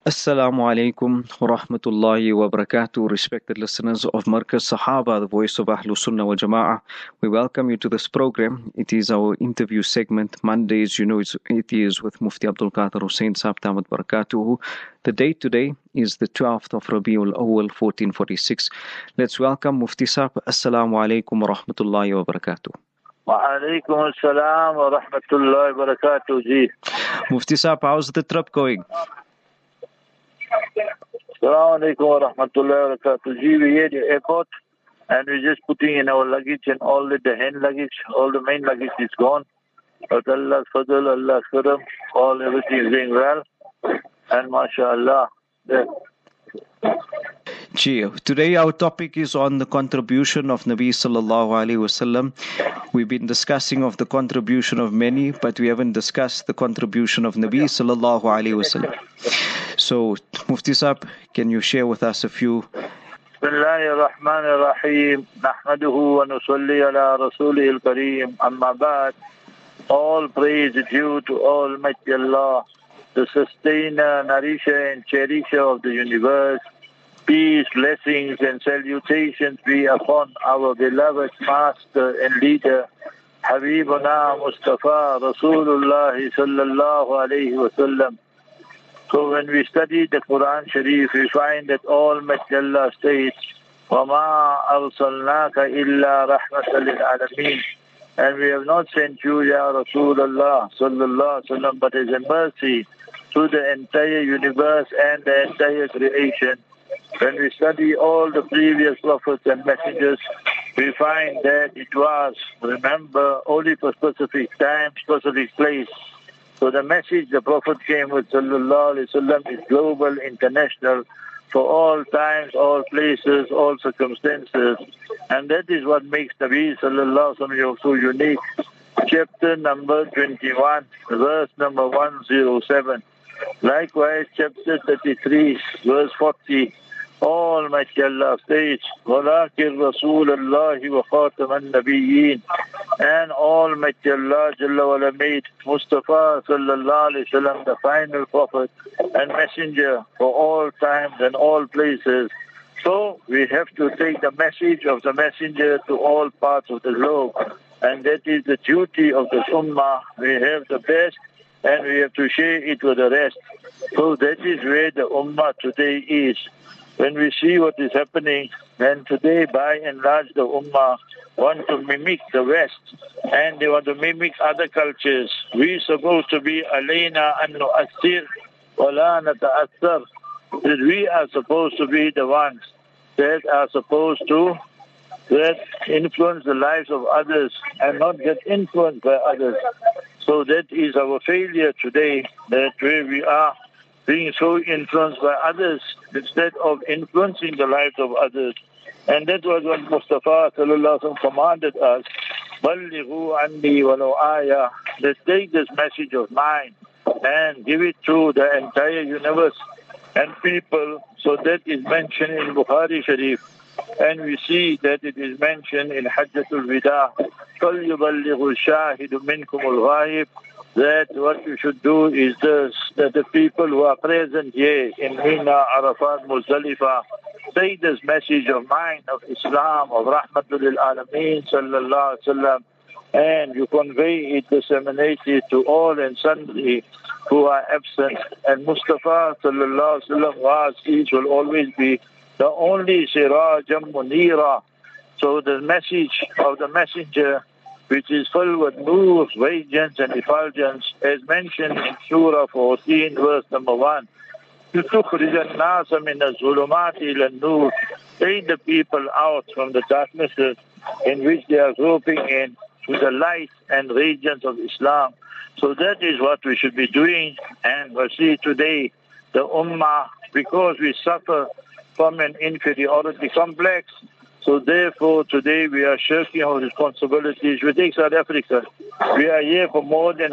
Assalamu alaikum wa rahmatullahi wa barakatuh, respected listeners of Markaz Sahaba, the voice of Ahlul Sunnah wal Jama'ah. We welcome you to this program. It is our interview segment. Mondays, it is with Mufti Abdul Qadir Hussain Saab Damat Barakatuhu. The date today is the 12th of Rabiul Awwal 1446. Let's welcome Mufti Saab. Assalamu alaikum wa rahmatullahi wa barakatuh. Wa alaikum assalam wa rahmatullahi wa barakatuh, ji. Mufti Saab, how's the trip going? Assalamu alaikum wa rahmatullahi wa barakatuh. Ji, we're here at the airport and we're just putting in our luggage and all the hand luggage, all the main luggage is gone. But Allah's fadl, Allah's karam, everything is going well. And mashallah. Yeah. Today our topic is on the contribution of Nabi Sallallahu Alaihi Wasallam. We've been discussing of the contribution of many, but we haven't discussed the contribution of Nabi Sallallahu Alaihi Wasallam. So, Mufti Saab, can you share with us a few? Bismillahir Rahmanir Rahim. Nahmaduhu wa nusalli ala Rasulihil Kareem. Amma ba'd. All praise is due to Almighty Allah, the sustainer, nourisher and cherisher of the universe. Peace, blessings and salutations be upon our beloved master and leader, Habibuna Mustafa Rasulullah sallallahu alayhi wa sallam. So when we study the Quran Sharif, we find that Almighty Allah states, وَمَا أَرْسَلْنَاكَ إِلَّا رَحْمَةً لِلْعَالَمِينَ. And we have not sent you, Ya Rasulullah sallallahu alayhi wa sallam, but as a mercy to the entire universe and the entire creation. When we study all the previous prophets and messengers, we find that it was, remember, only for specific time, specific place. So the message the Prophet came with, sallallahu alaihi wasallam, is global, international, for all times, all places, all circumstances. And that is what makes Nabi sallallahu alaihi wasallam so unique. Chapter number 21, verse number 107. Likewise, chapter 33, verse 40. Almighty Allah states, وَلَكِنْ رَسُولَ اللَّهِ وَخَاتَمَ النَّبِيِّينَ. And Almighty Allah Jalla wala made Mustafa sallallahu alayhi wa sallam the final prophet and messenger for all times and all places. So we have to take the message of the messenger to all parts of the globe. And that is the duty of the Ummah. We have the best and we have to share it with the rest. So that is where the Ummah today is. When we see what is happening, and today by and large the Ummah want to mimic the West and they want to mimic other cultures. We're supposed to be alayna an nu'assir wa la nata'assar. That we are supposed to be the ones that are supposed to influence the lives of others and not get influenced by others. So that is our failure today, that where we are being so influenced by others instead of influencing the lives of others. And that was what Mustafa sallallahu alaihi wasallam commanded us, بَلِّغُوا عَنِّي وَلَوْ آيَةً, that take this message of mine and give it to the entire universe and people. So that is mentioned in Bukhari Sharif. And we see that it is mentioned in Hajjatul Wida, فَلْيُبَلِّغُ الشَّاهِدُ مِنْكُمُ الْغَائِبُ, that what you should do is this, that the people who are present here in Mina, Arafat, Muzdalifah, take this message of mine, of Islam, of Rahmatul lil Alameen, sallallahu alaihi wasallam, and you convey it, disseminate it to all and sundry who are absent. And Mustafa, sallallahu alaihi wasallam, was, each will always be the only Sirajam Munira. So the message of the messenger, which is filled with nur, radiance and effulgence, as mentioned in Surah 14, verse number 1. تُخْرِجَ النَّاسَ مِنَ الظُّلُمَاتِ إِلَى النُّورِ. Take the people out from the darknesses in which they are groping in to the light and radiance of Islam. So that is what we should be doing. And we see today the Ummah, because we suffer from an inferiority complex, so therefore, today we are shirking our responsibilities. We take South Africa. We are here for more than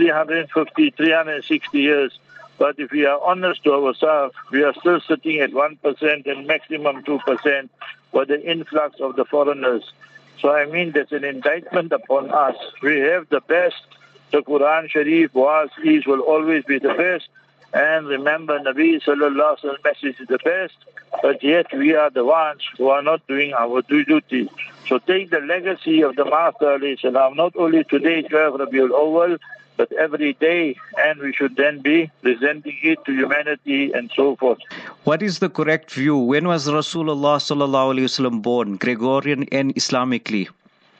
350, 360 years. But if we are honest to ourselves, we are still sitting at 1% and maximum 2% for the influx of the foreigners. So I mean, there's an indictment upon us. We have the best. The Quran Sharif was, is, will always be the best. And remember, Nabi Sallallahu Alaihi Wasallam's message is the best, but yet we are the ones who are not doing our duty. So take the legacy of the Master Alayhi Salam, not only today, 12 Rabiul Awwal, but every day, and we should then be presenting it to humanity and so forth. What is the correct view? When was Rasulullah Sallallahu Alaihi Wasallam born, Gregorian and Islamically?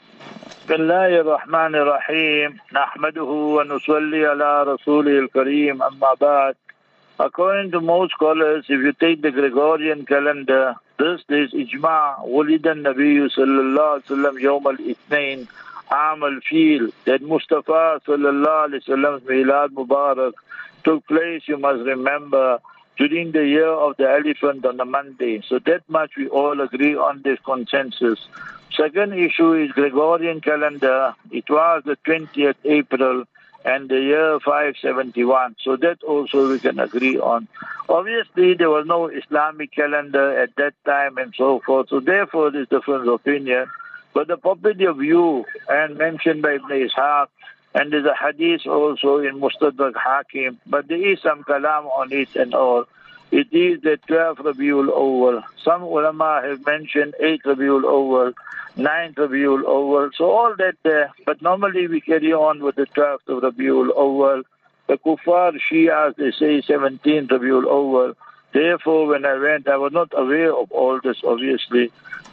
بسم الله الرحمن الرحيم نحمده ونصلي على رسوله الكريم أما بعد. According to most scholars, if you take the Gregorian calendar, this is ijma' ولد النبي صلى الله عليه وسلم يوم الاثنين عام الفيل, that Mustafa sallallahu alaihi wasallam's Milad Mubarak took place, you must remember, during the year of the elephant on the Monday. So that much we all agree on this consensus. Second issue is Gregorian calendar. It was the 20th April and the year 571. So that also we can agree on. Obviously, there was no Islamic calendar at that time and so forth. So therefore, there's different opinion. But the popular view, and mentioned by Ibn Ishaq, and there's a hadith also in Mustadrak Hakim, but there is some kalam on it and all. It is the 12th Rabiul Awwal. Some ulama have mentioned 8th Rabiul Awwal, 9th Rabiul Awwal. So all that there. But normally we carry on with the 12th of Rabiul Awwal. The Kuffar Shias, they say 17th Rabiul Awwal. Therefore, when I went, I was not aware of all this, obviously.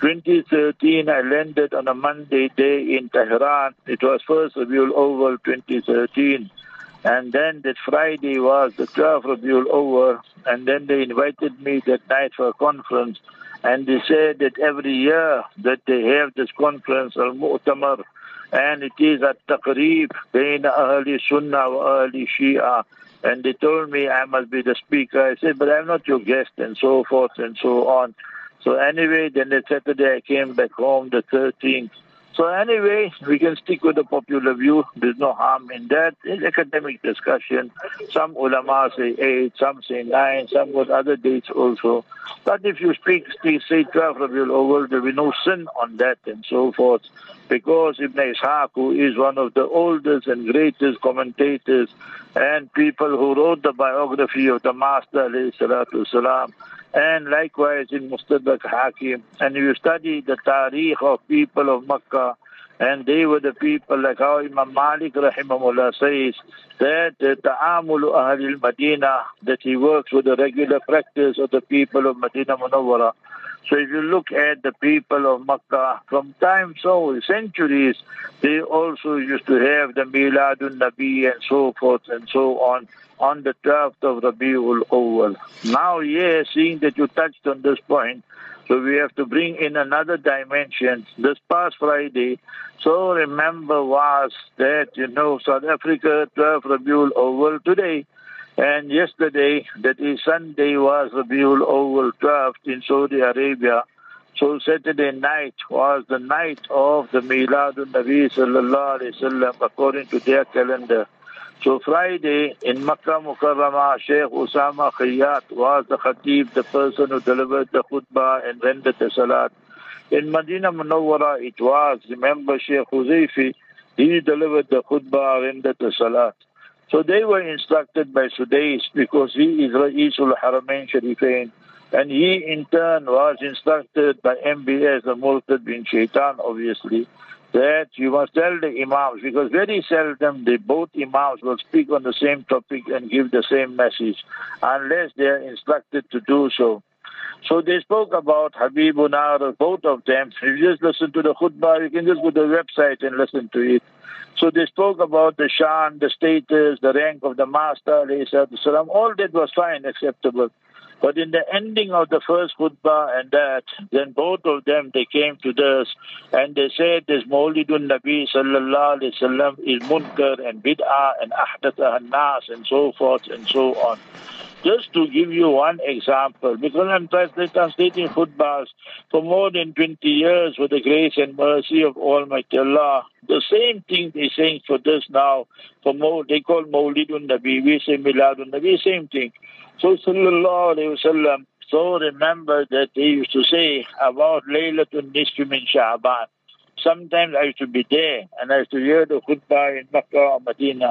2013, I landed on a Monday day in Tehran. It was first Rabiul Awwal 2013. And then that Friday was the 12th Rabiul Awwal. And then they invited me that night for a conference. And they said that every year that they have this conference, Al-Mu'tamar, and it is at Taqreeb, Bain Ahli Sunnah wa Ahli Shia. And they told me I must be the speaker. I said, but I'm not your guest, and so forth and so on. So anyway, then that Saturday I came back home, the 13th. So anyway, we can stick with the popular view. There's no harm in that. It's academic discussion. Some ulama say 8, some say 9, some with other dates also. But if you say 12 Rabiul Awwal, there will be no sin on that and so forth. Because Ibn Ishaq, who is one of the oldest and greatest commentators and people who wrote the biography of the Master alayhi salatu wasalam, and likewise in Mustadrak Hakim, and you study the tariq of people of Makkah, and they were the people like how Imam Malik rahimahullah says that ta'amulu ahli al-Madinah, that he works with the regular practice of the people of Madinah Munawwara. So if you look at the people of Makkah, from time centuries, they also used to have the Miladun Nabi and so forth and so on the 12th of Rabiul Awwal. Now, yes, seeing that you touched on this point, so we have to bring in another dimension. This past Friday, so remember was that, South Africa, 12th Rabiul Awwal today. And yesterday, that is Sunday, was Rabiul Awwal 12th in Saudi Arabia. So Saturday night was the night of the Miladun Nabi Sallallahu Alaihi Wasallam according to their calendar. So Friday in Makkah Mukarramah, Sheikh Usama Khayyat was the Khatib, the person who delivered the khutbah and rendered the salat. In Madinah Munawwara it was, remember Sheikh Huzaifi, he delivered the khutbah, rendered the salat. So they were instructed by Sudais because he is Ra'isul Haramain Sharifain, and he in turn was instructed by MBS, the Murtad bin Shaitan, obviously, that you must tell the Imams, because very seldom both Imams will speak on the same topic and give the same message unless they are instructed to do so. So they spoke about Habibuna, both of them. If you just listen to the khutbah, you can just go to the website and listen to it. So they spoke about the shan, the status, the rank of the Master, salam. All that was fine, acceptable. But in the ending of the first khutbah and that, then both of them, they came to this and they said this Mawlidun Nabi Sallallahu Alaihi Wasallam is munkar and bid'ah and ahdatha an-nas and so forth and so on. Just to give you one example, because I'm translating khutbahs for more than 20 years with the grace and mercy of Almighty Allah. The same thing they're saying for this now, they call Mawlidun Nabi, we say Miladun Nabi, same thing. So Sallallahu Alaihi Wasallam, so remember that they used to say about Laylatul Nisfi min Sha'ban. Sometimes I used to be there and I used to hear the khutbah in Makkah or Medina.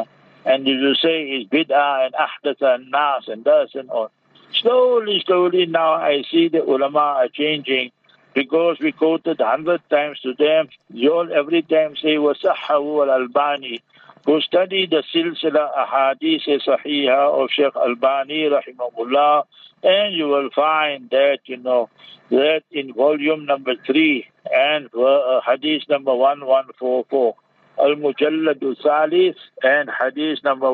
And if you say it's bid'ah and ahdatha and nas and das and all, slowly now I see the ulama are changing, because we quoted 100 times to them. You all every time say wasahhahu al-Albani. Go study the silsila ahadith sahiha of Sheikh Albani rahimahullah, and you will find that, that in volume number 3 and hadith number 1144, Al-Mujalladu Salith and hadith number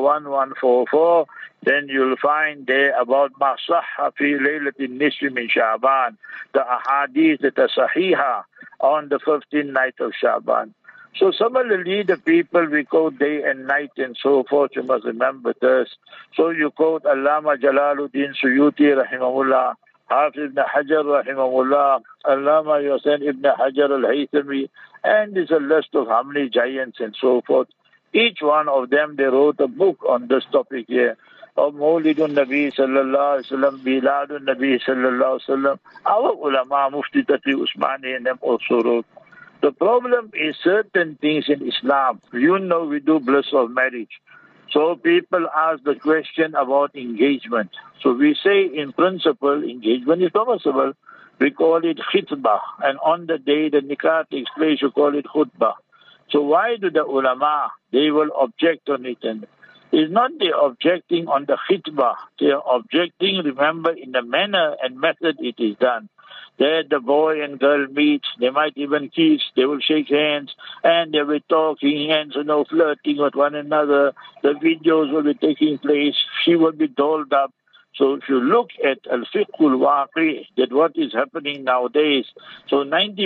1144, then you'll find there about Ma Sahha fi Laylatin Nisfi min Sha'ban, the ahadith that are sahiha on the 15th night of Sha'ban. So similarly, the people we quote day and night and so forth, you must remember this. So you quote Allama Jalaluddin Suyuti rahimahullah, Hafiz ibn Hajar rahimahullah, Allama Hussain ibn Hajar al-Haythami, and there's a list of how many giants and so forth. Each one of them, they wrote a book on this topic here, of Mawlidun Nabi sallallahu alaihi wasallam, Miladun Nabi sallallahu alaihi wasallam. Our ulama, Mufti Taqi Usmani, and them also wrote. The problem is certain things in Islam. We do bliss of marriage. So people ask the question about engagement. So we say in principle, engagement is permissible. We call it khitbah. And on the day the nikah takes place, you call it khutbah. So why do the ulama, they will object on it? And it's not they objecting on the khitbah. They are objecting, remember, in the manner and method it is done. There the boy and girl meet, they might even kiss, they will shake hands, and they will be talking and flirting with one another. The videos will be taking place, she will be dolled up. So if you look at al-fiqhul waqi, that what is happening nowadays, so 90%,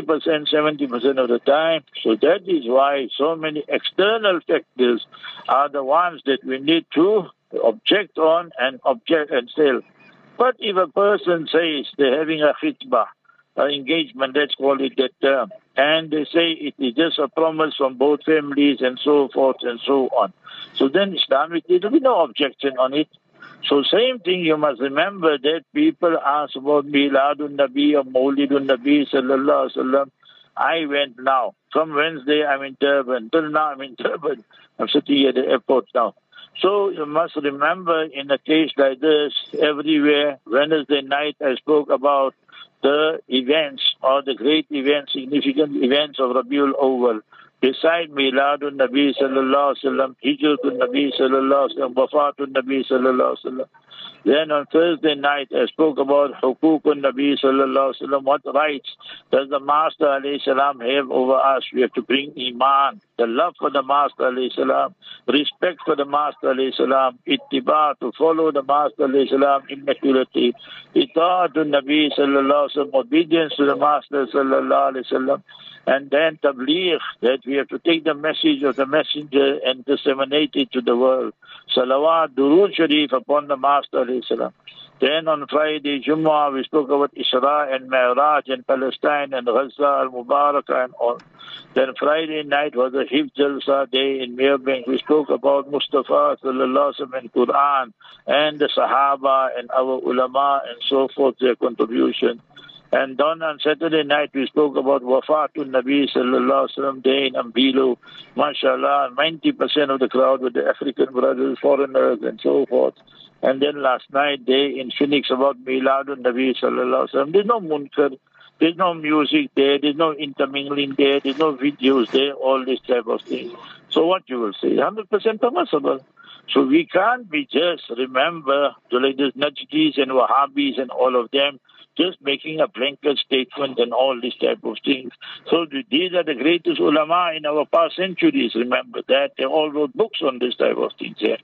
70% of the time, so that is why so many external factors are the ones that we need to object on and sell. But if a person says they're having a khitbah, engagement, let's call it that term, and they say it is just a promise from both families and so forth and so on, so then Islamically there will be no objection on it. So same thing, you must remember that people ask about Miladun Nabi or Mawlidun Nabi sallallahu alaihi wasallam. I went now, from Wednesday I'm in Durban, till now I'm in Durban. I'm sitting at the airport now. So you must remember, in a case like this, everywhere, Wednesday night I spoke about the events or the great events, significant events of Rabiul Awwal. Beside Miladun Nabi sallallahu alaihi wasallam, Hijratun Nabi sallallahu alaihi wasallam, Wafatun Nabi sallallahu alaihi wasallam. Then on Thursday night, I spoke about Hukukun Nabi sallallahu alaihi wasallam. What rights does the Master alayhi salam have over us? We have to bring Iman, the love for the Master alayhi salam, respect for the Master alayhi salam, ittiba, to follow the Master alayhi salam immaculately, ita'atun Nabi sallallahu alaihi wasallam, obedience to the Master sallallahu alaihi wasallam, and then tabligh, that we have to take the message of the messenger and disseminate it to the world. Salawat, Durood Sharif upon the Master alayhi salam. Then on Friday, Jummah, we spoke about Isra and Mi'raj and Palestine and Gaza, Al-Mubarakah and all. Then Friday night was the Hifz Jalsa day in Meerbank. We spoke about Mustafa sallallahu alaihi wasallam and Quran and the Sahaba and our ulama and so forth, their contribution. And then on Saturday night, we spoke about Wafatun Nabi sallallahu alaihi wasallam day in Ambilu. MashaAllah, 90% of the crowd were the African brothers, foreigners and so forth. And then last night, day in Phoenix about Miladun Nabi sallallahu alaihi wasallam. There's no munkar, there's no music there, there's no intermingling there, there's no videos there, all this type of things. So what you will say, 100% permissible. So we can't be just, remember, like this Najdis and Wahhabis and all of them, just making a blanket statement and all this type of things. So these are the greatest ulama in our past centuries. Remember that. They all wrote books on this type of things. Yeah.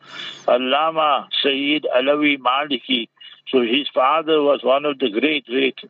Allama Sayyid Alawi Maliki. So his father was one of the great,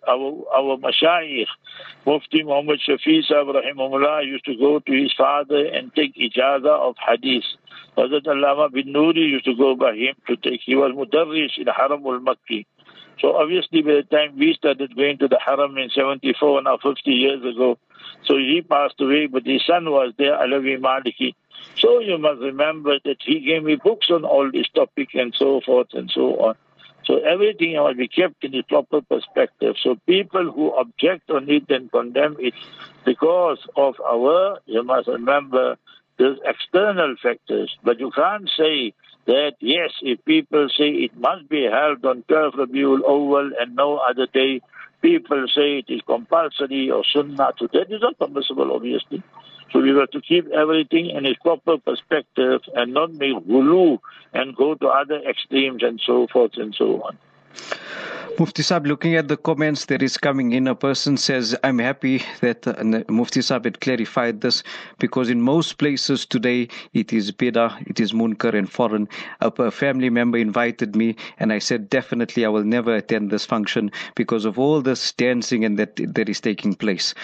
our mashayikh. Mufti Muhammad Shafi Sahib rahimahullah used to go to his father and take ijaza of hadith. Hazrat Allama bin Nuri used to go by him to take. He was mudarris in Haram al-Makki. So obviously by the time we started going to the Haram in 74, now 50 years ago, so he passed away, but his son was there, Alawi Maliki. So you must remember that he gave me books on all this topic and so forth and so on. So everything must be kept in its proper perspective. So people who object on it and condemn it because of you must remember There's external factors, but you can't say that, yes, if people say it must be held on 12 Rabiul Awwal and no other day, people say it is compulsory or sunnah, so that is not permissible, obviously. So we have to keep everything in its proper perspective and not make ghulu and go to other extremes and so forth and so on. Mufti Sahib, looking at the comments that is coming in, a person says, I'm happy that Mufti Sahib had clarified this, because in most places today it is bid'ah, it is munkar and foreign. A family member invited me and I said, definitely I will never attend this function because of all this dancing and that is taking place.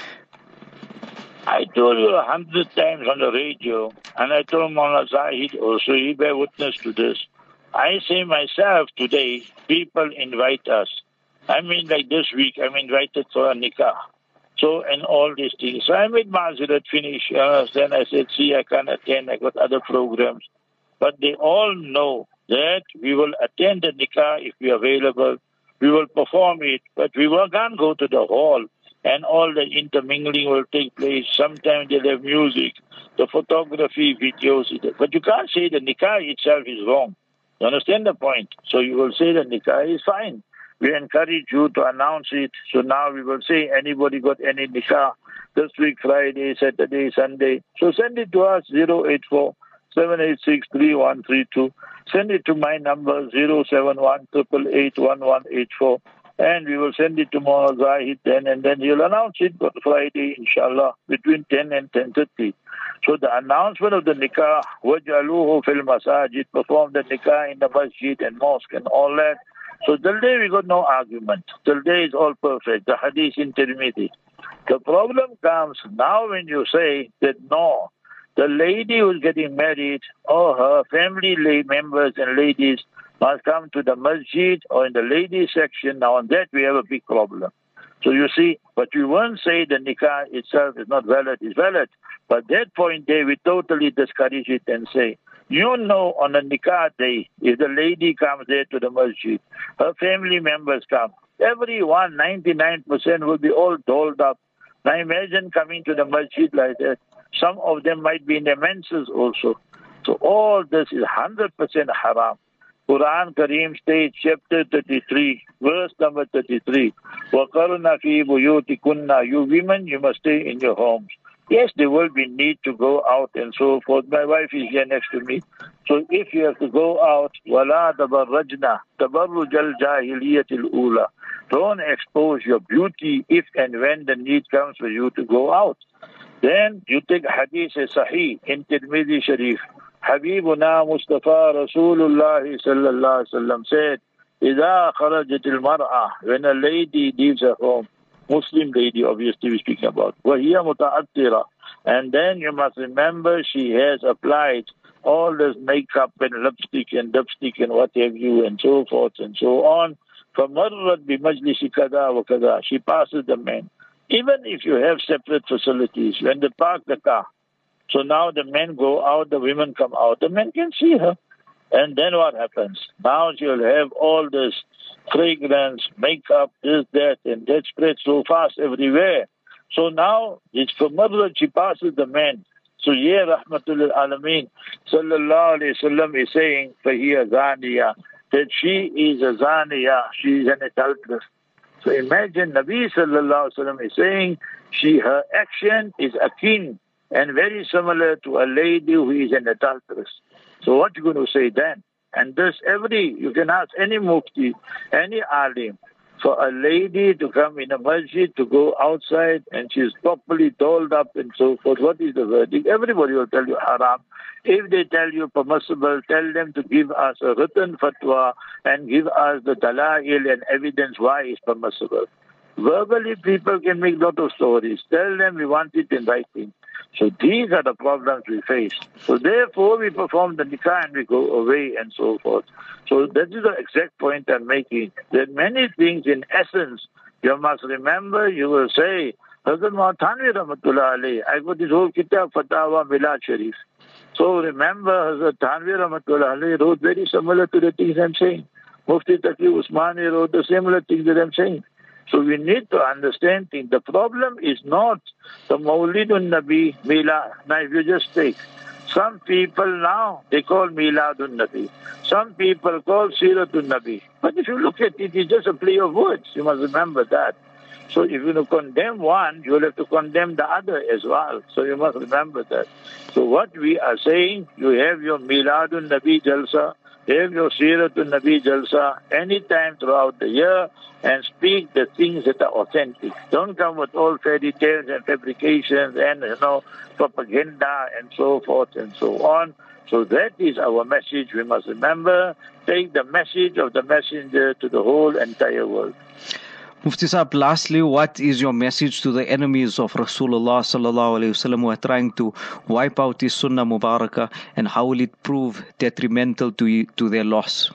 I told you 100 times on the radio, and I told Maulana Zahid also, he bear witness to this. I say myself today, people invite us. I mean, like this week, I'm invited for a nikah. So, and all these things. So I made Mazirat finish. Then I said, see, I can't attend. I got other programs. But they all know that we will attend the nikah if we are available. We will perform it, but we can't go to the hall. And all the intermingling will take place. Sometimes they'll have music, the photography, videos. But you can't say the nikah itself is wrong. You understand the point? So you will say the nikah is fine. We encourage you to announce it. So now we will say, anybody got any nikah this week, Friday, Saturday, Sunday. So send it to us, 084 786 3132. Send it to my number, 071 888 1184. And we will send it to Maulana Zahid then, and then he'll announce it on Friday, inshallah, between 10 and 10:30. So the announcement of the nikah, wajaluhu fil masajid, perform the nikah in the masjid and mosque and all that. So till day we got no argument. Till day is all perfect. The hadith in Tirmidhi. The problem comes now when you say that no, the lady who's getting married or her family members and ladies must come to the masjid or in the ladies section. Now on that we have a big problem. So you see, but we won't say the nikah itself is not valid, it's valid. But that point there, we totally discourage it and say, you know, on a nikah day, if the lady comes there to the masjid, her family members come, everyone, 99% will be all dolled up. Now imagine coming to the masjid like that. Some of them might be in their menses also. So all this is 100% haram. Quran Kareem states, chapter 33, verse number 33, وَقَرْنَ فِي بُيُوتِكُنَّ. You women, you must stay in your homes. Yes, there will be need to go out and so forth. My wife is here next to me. So if you have to go out, وَلَا تَبَرَّجْنَا تَبَرُّجَ الْجَاهِلِيَّةِ الْأُولَى. Don't expose your beauty if and when the need comes for you to go out. Then you take hadith sahih in Tirmidhi Sharif. Habibuna Mustafa Rasulullah sallallahu alaihi wasallam said, إِذَا خَرَجَتِ الْمَرْأَةِ, when a lady leaves her home, Muslim lady obviously we're speaking about, وَهِيَ مُتَعَطِّرَةٌ, and then you must remember she has applied all this makeup and lipstick and dipstick and what have you and so forth and so on. فَمَرَّتْ بِمَجْلِسِ كَذَا وَكَذَا, she passes the men. Even if you have separate facilities, when they park the car, so now the men go out, the women come out, the men can see her. And then what happens? Now she'll have all this fragrance, makeup, this, that, and that spreads so fast everywhere. So now it's for mother, she passes the men. So yeah, Rahmatul Alameen, sallallahu alayhi wasallam is saying, فَهِيَ زَانِيَةٌ, that she is a zaniya, she is an adulteress. So imagine Nabi sallallahu alayhi wasallam is saying, her action is akin and very similar to a lady who is an adulteress. So what you going to say then? And this you can ask any mufti, any alim, for a lady to come in a masjid, to go outside and she's properly dolled up and so forth. What is the verdict? Everybody will tell you haram. If they tell you permissible, tell them to give us a written fatwa and give us the dalail and evidence why it's permissible. Verbally, people can make a lot of stories. Tell them we want it in writing. So these are the problems we face. So therefore, we perform the nikah and we go away and so forth. So that is the exact point I'm making. There are many things in essence. You must remember, you will say, Hazrat Muhammad Thanvi Rahmatullah Alayhi, I got this whole kitab, Fatawa Milad Sharif. So remember, Hazrat Thanvi Rahmatullah Alayhi wrote very similar to the things I'm saying. Mufti Taqi Usmani wrote the similar things that I'm saying. So we need to understand things. The problem is not the Mawlidun Nabi Mila. Now if you just take, Some people now, they call Miladun Nabi. Some people call Siratun Nabi. But if you look at it, it's just a play of words. You must remember that. So if you condemn one, you will have to condemn the other as well. So you must remember that. So what we are saying, you have your Miladun Nabi Jalsa, have your Siratun Nabi Jalsa anytime throughout the year, and speak the things that are authentic. Don't come with all fairy tales and fabrications and, propaganda and so forth and so on. So that is our message. We must remember, take the message of the messenger to the whole entire world. Mufti Saab, lastly, what is your message to the enemies of Rasulullah sallallahu alaihi wasallam who are trying to wipe out his Sunnah Mubarakah, and how will it prove detrimental to their loss?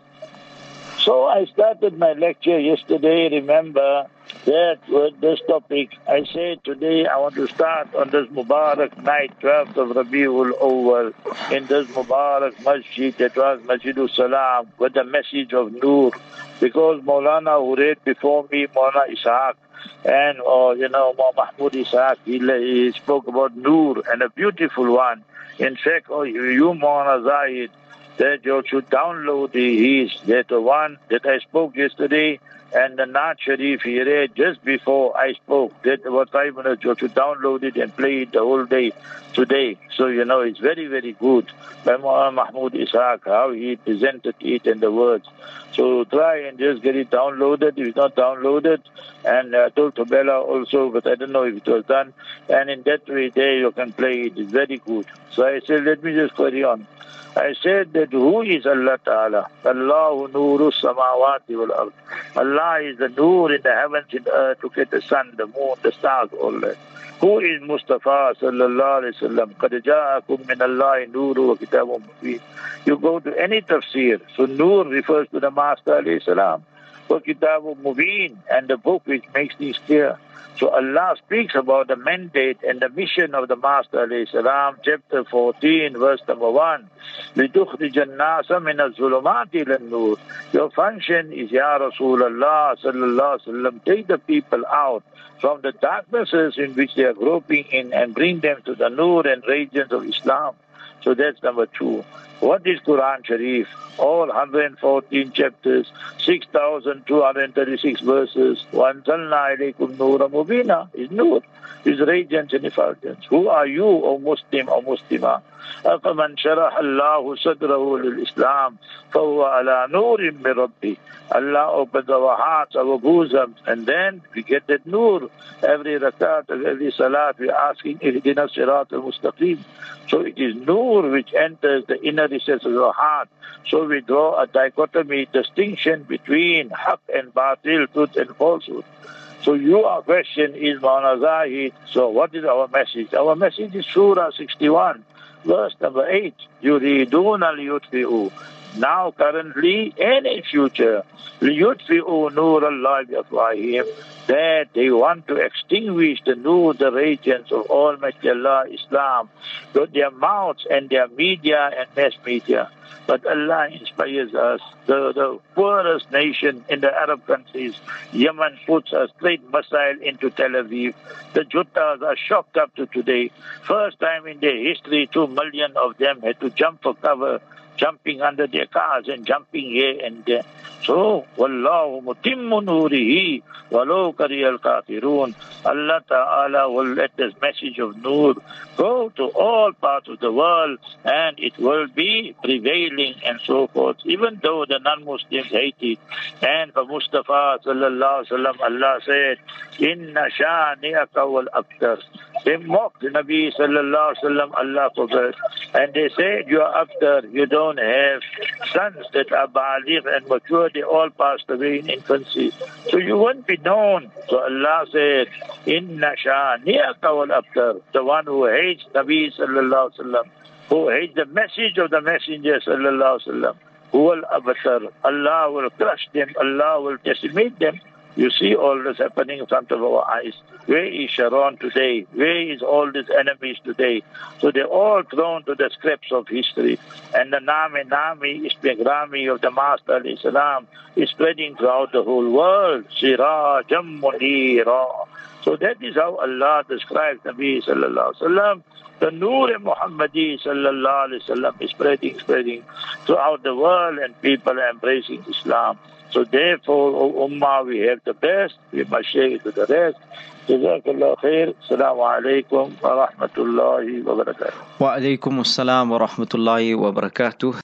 So I started my lecture yesterday, remember, that with this topic. I said today I want to start on this Mubarak night, 12th of Rabiul Awwal, in this Mubarak Masjid, that was Masjidul Salam, with the message of Noor. Because Maulana, who read before me, Maulana Ishaq, and Mahmoud Ishaq, he spoke about Noor, and a beautiful one. In fact, you Maulana Zahid, that you should download that one that I spoke yesterday, and the Naat Sharif he read just before I spoke. That about 5 minutes, you should download it and play it the whole day today. So, it's very, very good by Mahmoud Ishaq, how he presented it and the words. So try and just get it downloaded. If it's not downloaded, and I told Tobela also, but I don't know if it was done. And in that way, there you can play it. It's very good. So I said, let me just carry on. I said that who is Allah Ta'ala? Allahu Nuru Samawati wal Ard. Allah is the Noor in the heavens, in the earth. Look at the sun, the moon, the stars, all that. Who is Mustafa Sallallahu Alaihi Wasallam? Qad ja'akum min Allahi Nuru wa kitabun mubin. You go to any tafsir, so Noor refers to the Master Alayhi Salam. Wa kitabun mubin, and the book which makes things clear. So Allah speaks about the mandate and the mission of the Master alayhi salam, chapter 14, verse number 1. لِتُخْرِجَ النَّاسَ مِنَ الظُّلُمَاتِ إِلَى النُّورِ. Your function is, Ya Rasulullah sallallahu alaihi wasallam, take the people out from the darknesses in which they are groping in and bring them to the Noor and radiance of Islam. So that's number 2. What is Quran Sharif? All 114 chapters, 6,236 verses. وَأَنزَلْنَا إِلَيْكُمْ نُورًا مُبِينًا is Noor, is radiance and effulgence. Who are you, O Muslim, O Muslimah? أَفَمَنْ شَرَحَ اللَّهُ صَدْرَهُ لِلْإِسْلَامِ فَهُوَ عَلَى نُورٍ مِّن رَبِّهِ. Allah opens our hearts, our bosoms, and then we get that Noor. Every rakat of every salat, we are asking, Ihdina Sirat al-Mustaqim. So it is Noor which enters the inner recesses of our heart. So we draw a dichotomy, distinction between Haqq and Batil, truth and falsehood. So your question is, Maulana Zahid, so what is our message? Our message is Surah 61, verse number 8. Yuriduna liyutfi'u. Now, currently, and in future, liyutfi'u nur Allah bi-afwahihim, that they want to extinguish the Noor, the radiance of Almighty Allah, Islam, with their mouths and their media and mass media. But Allah inspires us. The poorest nation in the Arab countries, Yemen, puts a straight missile into Tel Aviv. The Juttas are shocked up to today. First time in their history, 2 million of them had to jump for cover, jumping under their cars and jumping here and there. So, Wallahu mutimmu nurihi walau kariyal kafirun. Allah Ta'ala will let this message of Noor go to all parts of the world, and it will be prevailing and so forth, even though the non-Muslims hate it. And for Mustafa Sallallahu Alaihi Wasallam, Allah said, Inna shani'aka wal abtar. They mocked the Nabi Sallallahu Alaihi Wasallam, Allah forbid. And they said, you are after, you don't have sons that are baligh and mature, they all passed away in infancy. So you won't be known. So Allah said, Inna shani'aka wal abtar. The one who hates Nabi Sallallahu Alaihi Wasallam, who hates the message of the Messenger Sallallahu Alaihi Wasallam, who will abtar. Allah will crush them, Allah will decimate them. You see all this happening in front of our eyes. Where is Sharon today? Where is all these enemies today? So they're all thrown to the scraps of history. And the Nami Istigrami of the Master alayhi salam is spreading throughout the whole world. Sirajam Munira. So that is how Allah describes Nabi sallallahu alaihi wasallam. The Noor Muhammadi sallallahu alaihi wasallam is spreading throughout the world, and people are embracing Islam. So therefore, O Ummah, we have the best, we must share it with the rest. Jazakallah khair. Assalamu alaikum wa rahmatullahi wa barakatuh. Wa alaikum assalam wa rahmatullahi wa barakatuh.